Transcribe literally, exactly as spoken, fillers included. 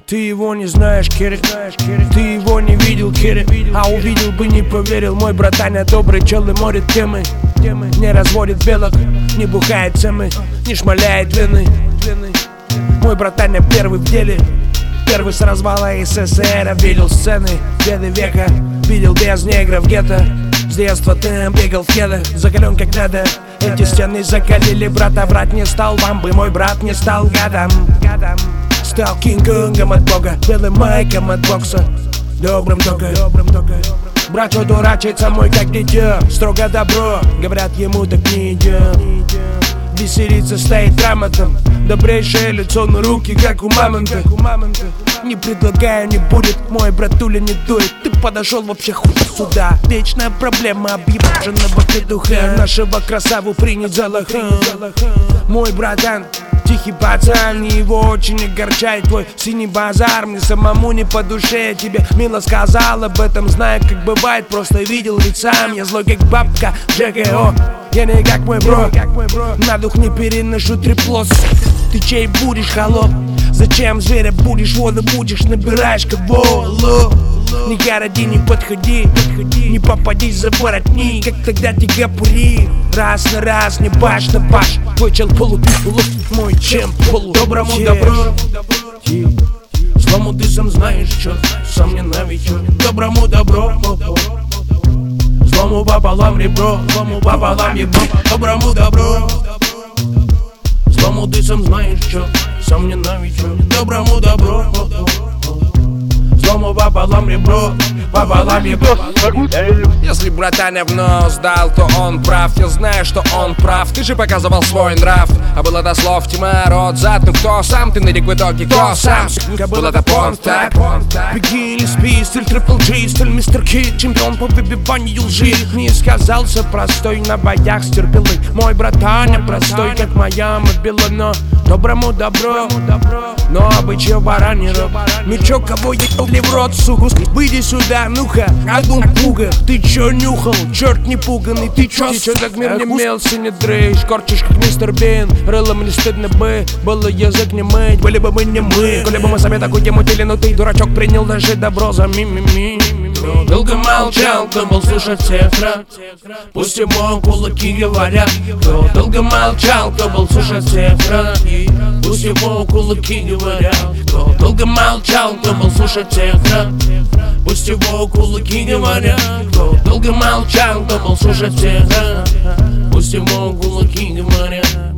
Ты его не знаешь, Керри, ты его не видел, Керри, а увидел бы, не поверил. Мой братаня добрый чел и морит темы, не разводит белок, не бухает цемы, не шмаляет вины. Мой братаня первый в деле, первый с развала СССР. Видел сцены беды века, видел без негров гетто. С детства ты бегал в кедах, закален как надо. Эти стены закалили, брата, врать не стал. Вам бы мой брат не стал гадом. Стал кинг-конгом от бога, белым майком от бокса, добрым только. Братья дурачится мой как дитя, строго добро, говорят ему так не идет. Веселиться стоит грамотом, добрейшее лицо на руки, как у мамонта. Не предлагаю, не будет, мой братуля не дует. Ты подошел вообще хуй сюда. Вечная проблема объебанного петуха, нашего красаву принять за лоха. Мой братан тихий пацан, и его очень огорчает твой синий базар. Мне самому не по душе, я тебе мило сказал об этом. Знаю, как бывает, просто видел лицам. Я злой как бабка ЖКО, я не как мой бро. На дух не переношу триплос. Ты чей будешь, холоп? Зачем зверя будешь, воду будешь, набираешь кого? Ло. Не городи, не подходи, не попадись за воротник, как тогда тебя пури. Раз на раз, не баш на баш, твой чел полубит, мой чем полу. Доброму добро, злому ты сам знаешь, чё, сам ненавидишь. Доброму добро, злому пополам ребро, злому пополам ебро. Доброму добро, злому ты сам знаешь, чё, сам ненавидишь. Доброму добро, злому пополам ребро, пополам ебро. Если братаня в нос дал, то он прав. Я знаю, что он прав, ты же показывал свой нрав. А было до слов тьма, рот зад. Ну кто сам, ты нарек в итоге, кто сам? Был это понт, так? Беги или спи, стиль трипл джи, стиль мистер Кид, чемпион по выбиванию лжи. Не сказался простой на боях с терпилой. Мой братаня простой, как моя мобила, но доброму добро, но обычай баранера. Ну чё, кого ебал в рот, сука? Выйди сюда, ну-ка, одну пуга. Ты чё нюхал, черт не пуганый? Ты чё, ты чё так мир не мелся, не дрейш? Корчишь как мистер Бин, рылом не стыдно бы. Было язык не мыть, были бы мы не мы. Коли бы мы сами такую тему тели, но ты, дурачок, принял даже добро за ми-ми-ми. Долго молчал, кто был слушать всех рад. Пусть ему кулаки говорят. Кто долго молчал, кто был слушать всех рад. Пусть его кулаки говорят. Кто долго молчал, кто был слушать всех рад. Пусть его кулаки говорят. Кто долго молчал, кто был слушать всех рад. Пусть его кулаки говорят.